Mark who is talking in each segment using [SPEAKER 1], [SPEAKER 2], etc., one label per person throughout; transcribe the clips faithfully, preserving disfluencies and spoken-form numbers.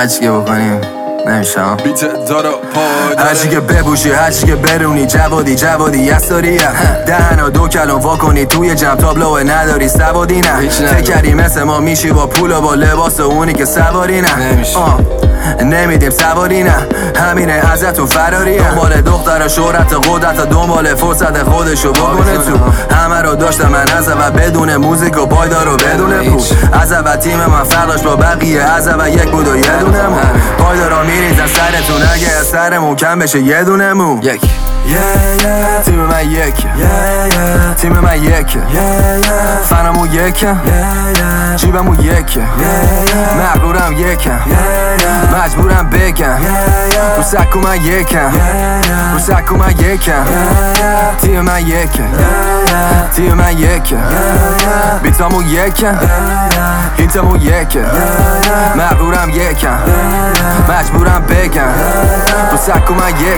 [SPEAKER 1] هرچی که بکنیم نمیشم
[SPEAKER 2] بیت دارا پای
[SPEAKER 1] هرچی که بپوشی هرچی که برونی جوادی جوادی یستاریه دهنا دو کلم وا کنی توی جمع تابلوه نداری سوادی نه فکر کردی مثل ما میشی با پول و با لباس و اونی که سواری نه نمیدیم سواری نه همینه ازتون فراری دنبال دختر شهرت قدرت دنبال فرصت خودشو بکنه تو همه رو داشتم من از اول بدون موزیک و پایدار و بدون پول از اول تیم من فرقش با بقیه از اول یک بود و یه دونه مون پایدارا میریزن سرتون اگه از سرمون کم بشه یه دونه مون یک yeah, yeah. تیم من یک yeah, yeah. تیم من یک yeah, yeah. فنمون یک yeah, yeah. جیبمون یک yeah, yeah. مغرورم یک yeah, yeah. مجبورم بگم yeah, yeah. رو سکو من یک yeah, yeah. رو سکو من یک yeah, yeah. تیم من یک yeah, yeah. تیم من یک yeah, yeah. بیتامون یک yeah, yeah. هیتمون یک yeah, yeah. مغرورم یک yeah, yeah. مجبورم بگم رو سکو من یک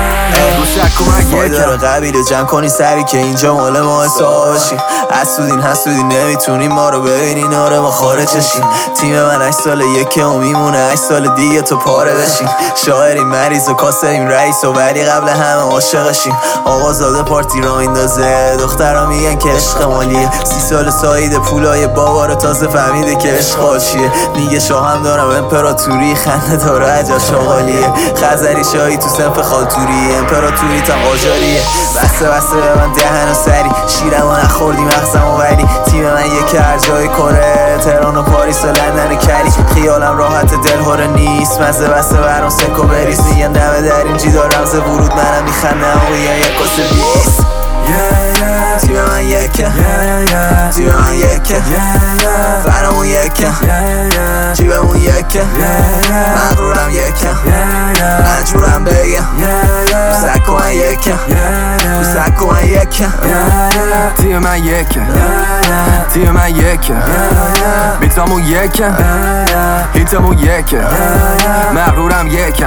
[SPEAKER 1] yeah.
[SPEAKER 3] فایده رو قبیله جمع کنی سری که اینجا مال ما حساب باشیم حسودین حسودین نمیتونیم ما رو ببینین آره ما خارجشیم تیم من هشت سال یکه و میمونه هشت سال دیگه تو پاره بشیم شاعریم مریض و کاسریم رئیس و ولی قبل همه عاشقشیم آقا زاده پارتی را میندازه دخترها میگن که عشق مالیه سی سال سایید پولای بابا رو تازه فهمیده که عشق حاشیه میگه شاهم دارم امپراتوری خنده داره عجا شغالیه خزری شاهی تو سنف خالتوری امپراتوری تا قاجاریه بسته بسته به من دهن و سری شیرم و نخوردی مغزم و ولی تیم من یک هر جای کره تهران و پاریس و لندن و کلی خیالم راحت دلهوره نیست مزه بسته برام سکو بریز میگن دمه در این جیدا رمز ورود منم میخندم و یا یک کس بیست تیم من یکه تیم من یکه فرمون یکه جیبمون یکه مغرورم یکه مجبورم بگم سکو من یکه سکو من یکه
[SPEAKER 1] تیم من یکه تیم من یکه بیتامون یکه هیتمون یکه مغرورم یکه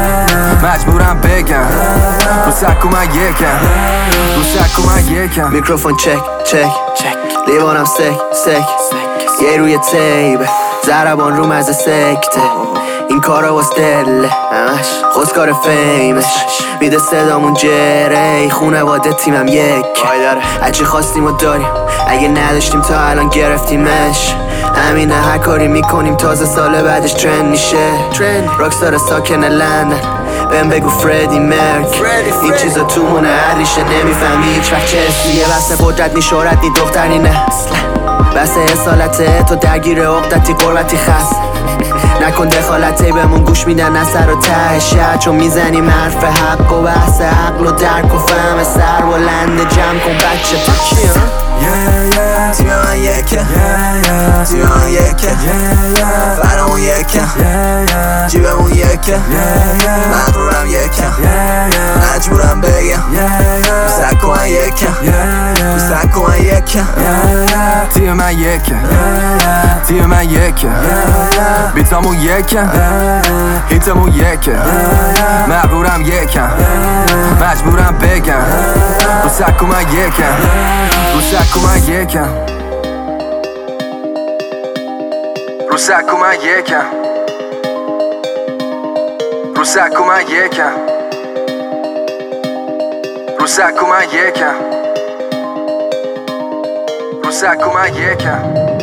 [SPEAKER 1] مجبورم بگم رو سکو من یکه رو سکو من یکه
[SPEAKER 3] میکروفون چک چک چک لیوانم سک سک یه روی تیبه ضربان رو مزه سکته این کارا واس دله همش خوزکار فیمش میده صدامون جره خونه واده تیمم یک هرچی خواستیم و داریم اگه نداشتیم تا الان گرفتیمش همینه هر کاری میکنیم تازه سال بعدش ترند میشه راکستار ساکن لندن بهم بگو فردی مرک این چیزا تو مونه هر ریشه نمیفهمی هیچ وقت چه اسمیه بسه قدرت نی شهرت نی دختر نه بسه اصالته تو درگیر عقدتی قربتی خست نکن دخالتی بهمون گوش میدن از سر و ته شد چون میزنیم حرف حق و بحث عقل و درک و فهم سر بلند جمع کن بچه تو کیم تیم من یکه تیم من یکه فرمون یکه جیبمون یکه مغرورم یکه مجبورم بگم سکو من یکه سکو من یکه
[SPEAKER 1] تیم من یکه تیم من یکه بیتامون یکه هیتمون یکه مغرورم یکه مجبورم بگم رو سکو من یکه رو سکو من یکه رو سکو من یکه رو سکو من یکه رو سکو من یکه رو سکو من یکه